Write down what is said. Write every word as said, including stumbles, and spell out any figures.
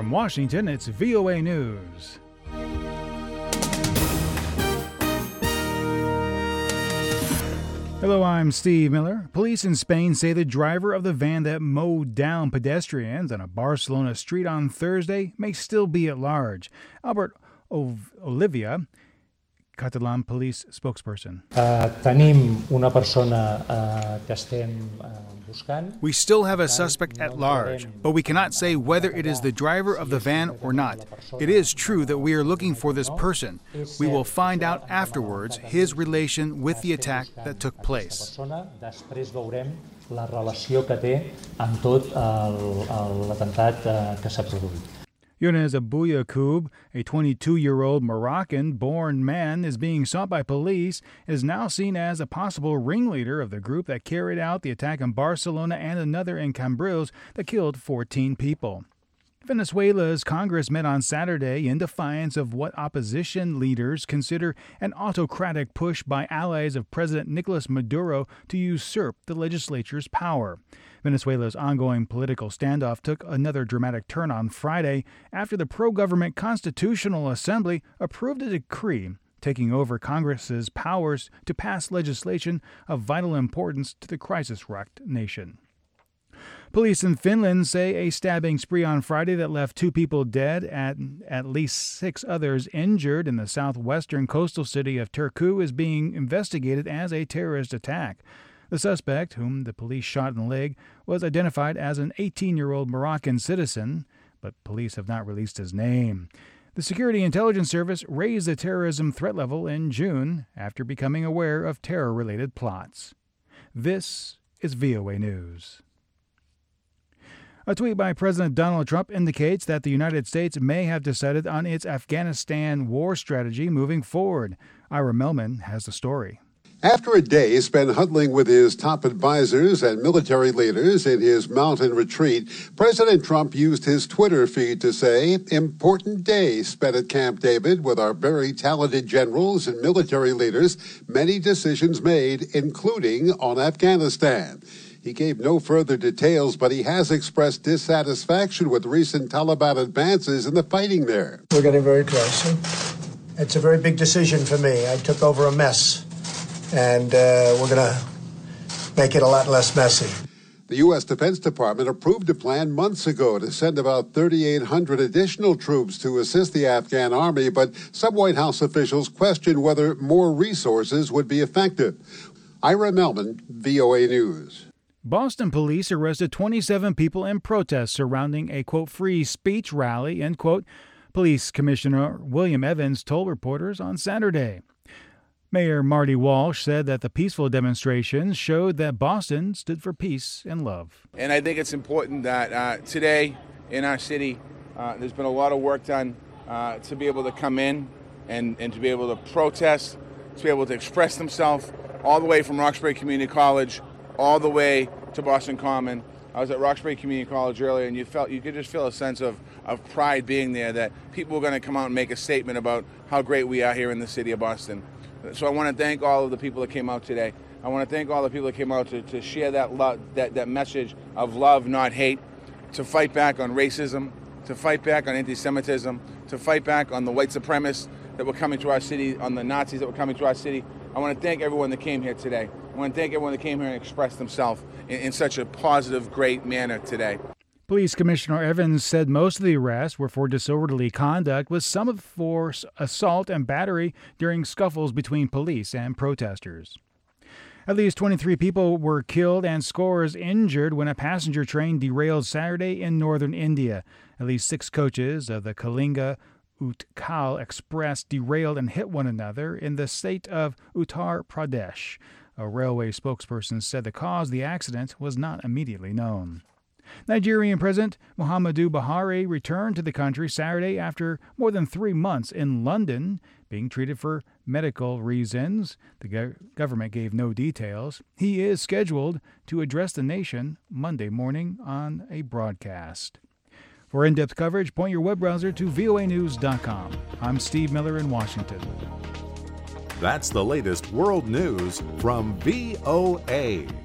From Washington, it's V O A News. Hello, I'm Steve Miller. Police in Spain say the driver of the van that mowed down pedestrians on a Barcelona street on Thursday may still be at large. Albert Olivia, Catalan police spokesperson. Uh, tenim una persona uh, que estem uh, buscant. We still have a suspect at large, but we cannot say whether it is the driver of the van or not. It is true that we are looking for this person. We will find out afterwards his relation with the attack that took place. Després veurem la relació que té amb tot l'atemptat que s'ha produït. Younes Abouyacoub, a twenty-two-year-old Moroccan-born man, is being sought by police, is now seen as a possible ringleader of the group that carried out the attack in Barcelona and another in Cambrils that killed fourteen people. Venezuela's Congress met on Saturday in defiance of what opposition leaders consider an autocratic push by allies of President Nicolas Maduro to usurp the legislature's power. Venezuela's ongoing political standoff took another dramatic turn on Friday after the pro-government Constitutional Assembly approved a decree taking over Congress's powers to pass legislation of vital importance to the crisis-rocked nation. Police in Finland say a stabbing spree on Friday that left two people dead and at least six others injured in the southwestern coastal city of Turku is being investigated as a terrorist attack. The suspect, whom the police shot in the leg, was identified as an eighteen-year-old Moroccan citizen, but police have not released his name. The Security Intelligence Service raised the terrorism threat level in June after becoming aware of terror-related plots. This is V O A News. A tweet by President Donald Trump indicates that the United States may have decided on its Afghanistan war strategy moving forward. Ira Melman has the story. After a day spent huddling with his top advisors and military leaders in his mountain retreat, President Trump used his Twitter feed to say, "Important day spent at Camp David with our very talented generals and military leaders, many decisions made, including on Afghanistan." He gave no further details, but he has expressed dissatisfaction with recent Taliban advances in the fighting there. We're getting very close. It's a very big decision for me. I took over a mess. And uh, we're going to make it a lot less messy. The U S Defense Department approved a plan months ago to send about thirty-eight hundred additional troops to assist the Afghan army, but some White House officials question whether more resources would be effective. Ira Melman, V O A News. Boston police arrested twenty-seven people in protests surrounding a, quote, free speech rally, end quote, Police Commissioner William Evans told reporters on Saturday. Mayor Marty Walsh said that the peaceful demonstrations showed that Boston stood for peace and love. And I think it's important that uh, today in our city, uh, there's been a lot of work done uh, to be able to come in and, and to be able to protest, to be able to express themselves all the way from Roxbury Community College, all the way to Boston Common. I was at Roxbury Community College earlier, and you felt you could just feel a sense of, of pride being there, that people were going to come out and make a statement about how great we are here in the city of Boston. So I want to thank all of the people that came out today. I want to thank all the people that came out to, to share that, love, that that message of love, not hate, to fight back on racism, to fight back on anti-Semitism, to fight back on the white supremacists that were coming to our city, on the Nazis that were coming to our city. I want to thank everyone that came here today. I want to thank everyone that came here and expressed themselves in, in such a positive, great manner today. Police Commissioner Evans said most of the arrests were for disorderly conduct, with some for assault and battery during scuffles between police and protesters. At least twenty-three people were killed and scores injured when a passenger train derailed Saturday in northern India. At least six coaches of the Kalinga Utkal Express derailed and hit one another in the state of Uttar Pradesh. A railway spokesperson said the cause of the accident was not immediately known. Nigerian President Muhammadu Buhari returned to the country Saturday after more than three months in London, being treated for medical reasons. The go- government gave no details. He is scheduled to address the nation Monday morning on a broadcast. For in-depth coverage, point your web browser to V O A news dot com. I'm Steve Miller in Washington. That's the latest world news from V O A.